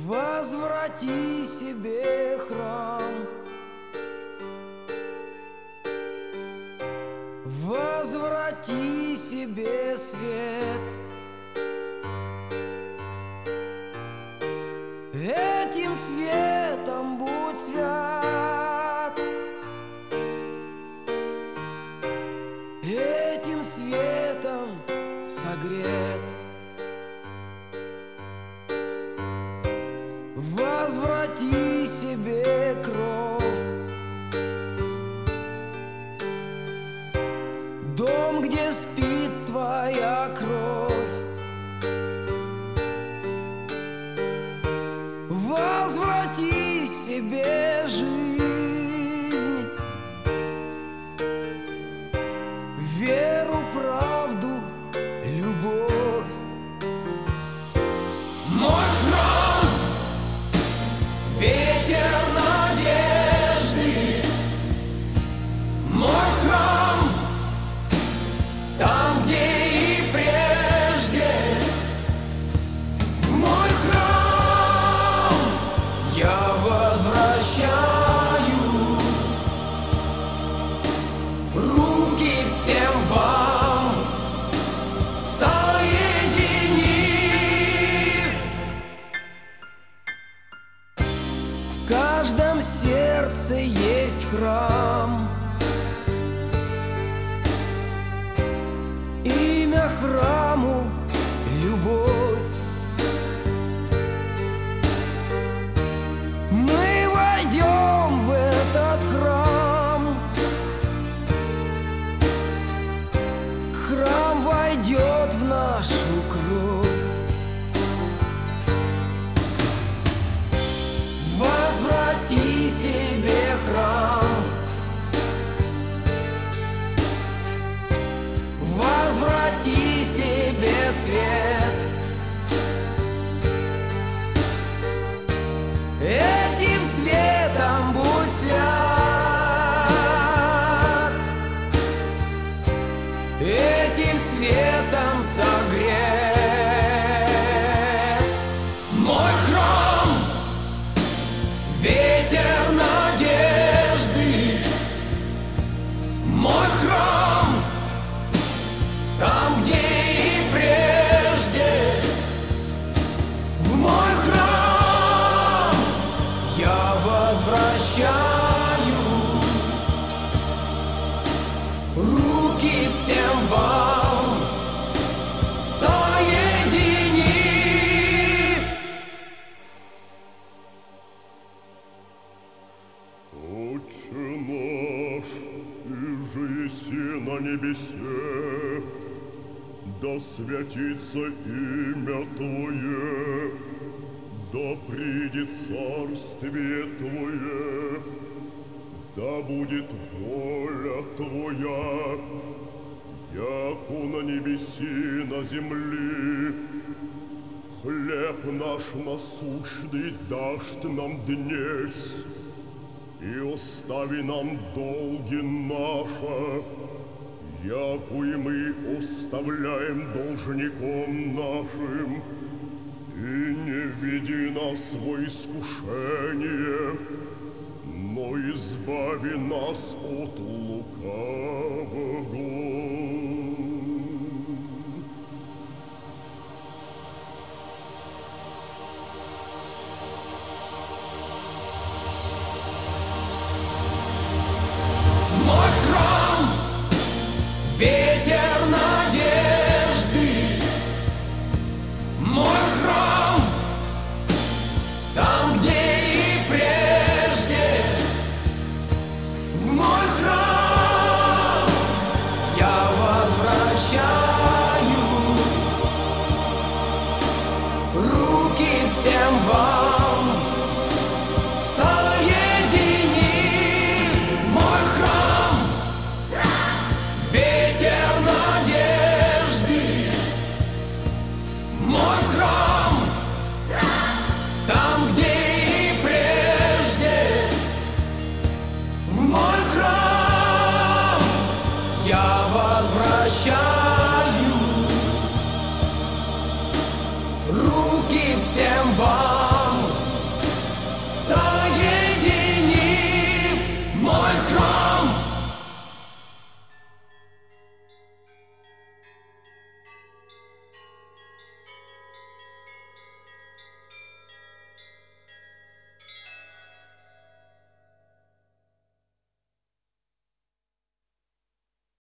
Возврати себе храм, возврати себе свет. Этим светом будь свят, этим светом согрет. Возврати себе кровь, дом, где спит твоя кровь. Возврати себе жизнь, веру, правду, любовь. Мой храм, ветер надежды, мой храм, там, где и прежде. В мой храм я возвращаюсь, руки всем вам соединив. В каждом сердце есть храм, имя храму — любовь. Мы войдем в этот храм, храм войдет в нашу кровь. Возврати себе храм, возврати себе свет. Этим светом будь свят, этим светом согрет. Мой храм, ветер надежды, мой храм, там, где и прежде. В мой храм я возвращаюсь, руки всем вам соединив. Отче наш, иже еси на небесе, да святится имя Твое, да придет царствие Твое, да будет воля Твоя, яко на небеси на земли. Хлеб наш насущный дашь Ты нам днесь, и остави нам долги наши, яко и мы оставляем должником нашим, и не введи нас во искушение, но избави нас от лукавого.